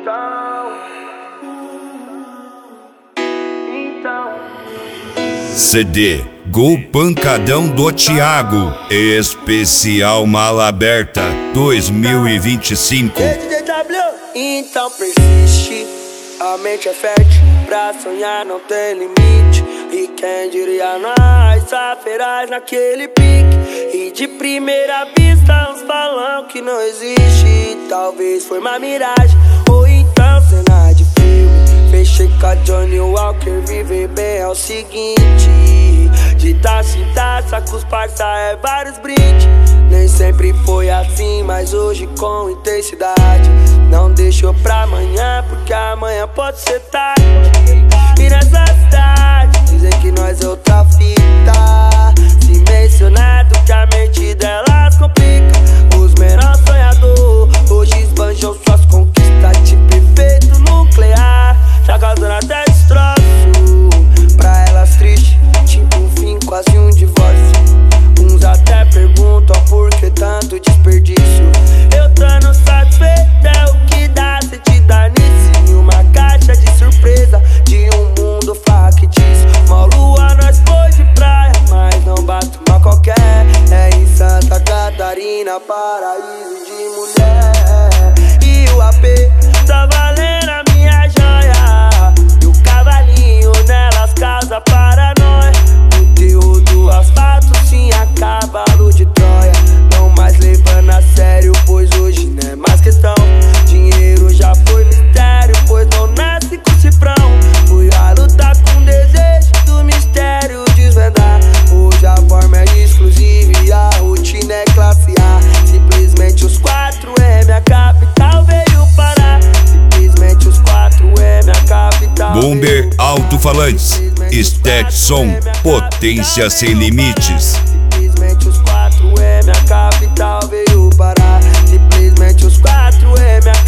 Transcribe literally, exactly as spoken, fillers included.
Então, então. C D Gol Pancadão do Thiago, especial Mala Aberta dois mil e vinte e cinco. D J W, então persiste, a mente é fértil, pra sonhar não tem limite. E quem diria nós, aferaz naquele pique. E de primeira vista uns falam que não existe. Talvez foi uma miragem, ou então cena de filme. Fechei com a Johnny Walker, viver bem é o seguinte: de taça em taça com os parça é vários brindes. Nem sempre foi assim, mas hoje com intensidade. Não deixou pra amanhã, porque amanhã pode ser tarde. E nessa cidade dizem que nós é outra fita. Se mencionado que a mente delas complica. Os menores sonhador hoje esbanjam suas conquistas, tipo efeito nuclear, já causando até destroço. Pra elas triste, tipo um fim, quase um divórcio. Uns até perguntam por que tanto desperdício. Eu tô no satisfeito, é o que dá sentido nisso. Em uma caixa de surpresa de um mundo factício. Mó lua nós foi de praia, mas não bate uma qualquer. É em Santa Catarina, paraíso de mulher. E o A P tá valendo a minha joia. E o cavalinho nelas causa paranoia. Conteúdo asfalto sim a cavalo de Troia. Não mais levando a sério, pois hoje não é mais questão. Dinheiro já foi mistério, pois não nasce com cifrão. Fui a lutar com desejo do mistério desvendar. Hoje a forma é exclusiva e a rotina é classe A. Simplesmente os quatro M, a capital veio parar. Simplesmente os quatro M, a capital. Bomber Alto-Falantes, Stetson, potência sem limites. Simplesmente os quatro M, a capital veio parar. Simplesmente os quatro M, a